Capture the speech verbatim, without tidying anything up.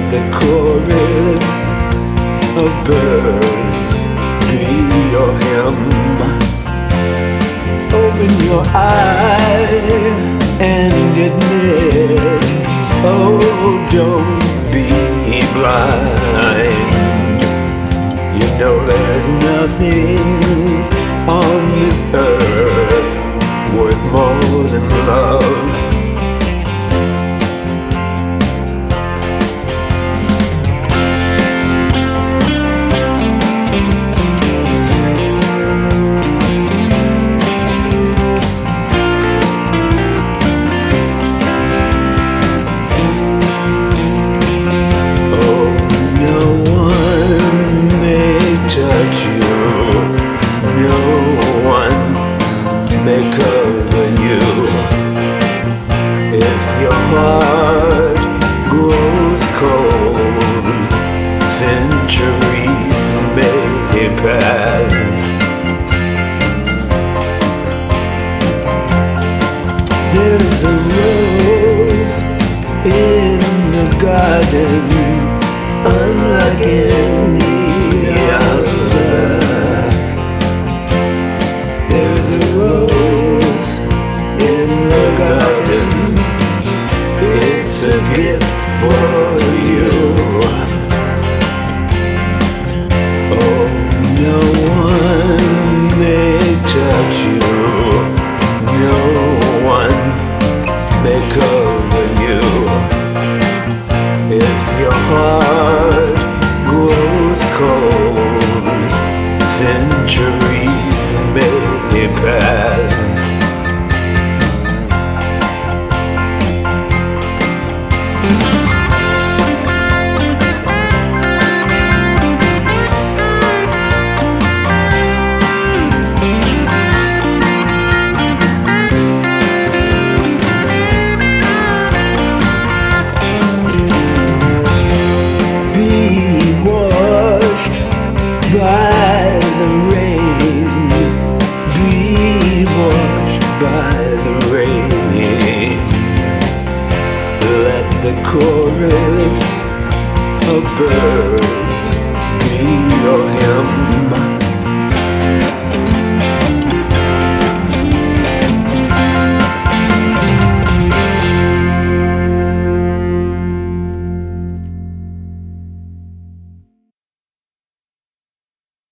the chorus of birds be your hymn. Open your eyes and admit, oh, don't be blind. You know there's nothing on this earth worth more than love. May cover you. If your heart grows cold, centuries may pass. There's a rose in the garden, unlike any other. There's a rose in the garden, it's a gift for you. Oh, no one may touch you, no one may cover you. If your heart grows cold, centuries may pass. Be washed by the rain, be washed by the rain. Let the chorus of birds be